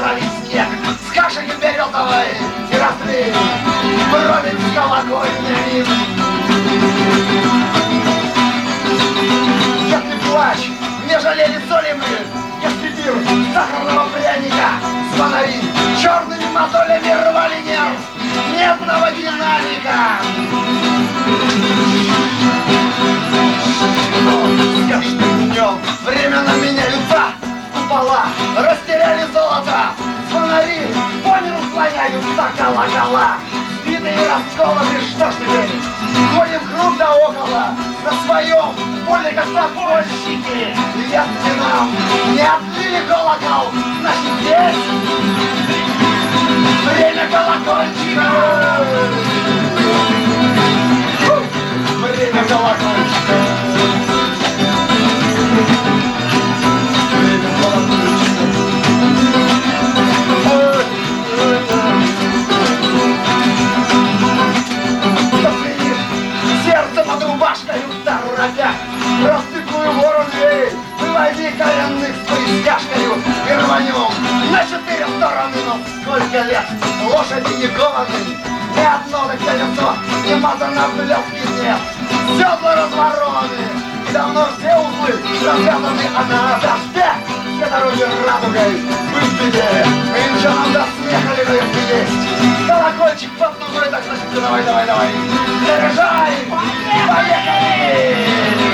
убрали снег с кашей беретовой и росли вровень с колокольнями. Если плач, не жалели соли мы, если мир сахарного пряника звонари черными мозолями рвали нерв медного динамика. С каждым днем времена меняются, купола растеряли золото, звонари по миру слоняются колокола. Сбитые и расколоты, что ж теперь? Ходим круг да около, на своем поле как подпольщики. Если нам не отлили колокол, значит здесь время колокольчика. Время колокольчика. Время колокольчика. Сердце под рубашкой торопя, простыкую ворон дверей, выводи коренных с поискашкою и рванем на 4 стороны. Но сколько лет лошади не кованы, ни одно до колесо не мазано в блестке нет. Седла разворованы, и давно все узлы развязаны, а на дожде все дороги радугой быть беде. И ничего нам до смеха ли если есть колокольчик под ногой, так значит давай, давай, давай, заряжай, поехали!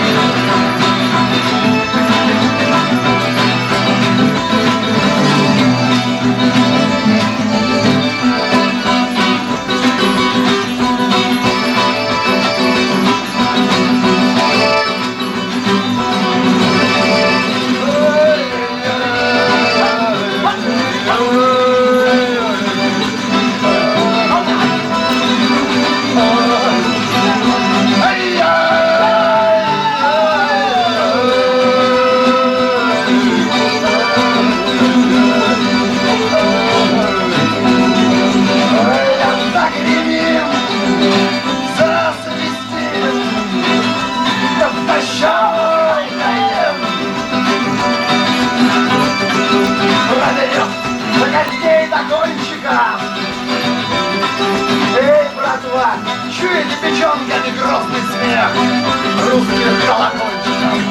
Чуете печенками грозный смех русских колокольчиков?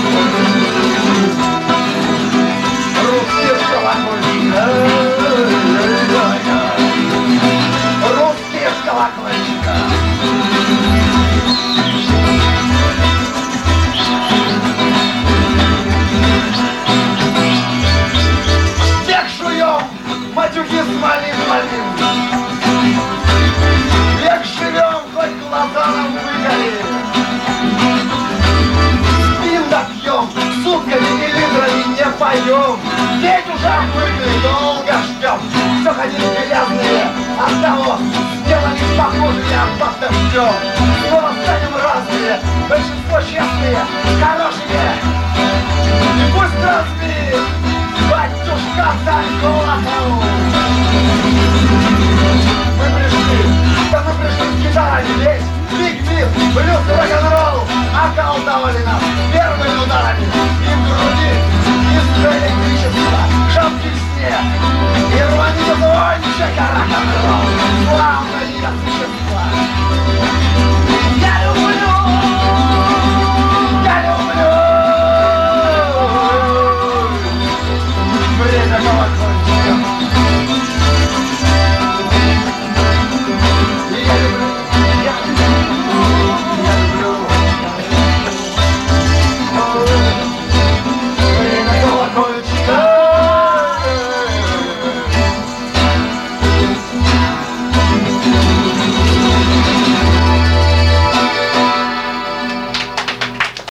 Русских колокольчиков. Русских колокольчиков. Всех жуем, матюки смолим. Век живем, хоть глаза нам выколи. Спим да пьем, сутками и литрами не поем. Петь уже отвыкли, долго ждем. Все ходили грязные, оттого сделались похожие под дождем. Снова станем разные, большинство честные, хорошие. И пусть разбит батюшка царь колокол. Мы пришли с гитарами, весь биг-бит, блюз, рок-н-ролл околдовали нас первыми ударами. И в груди, и в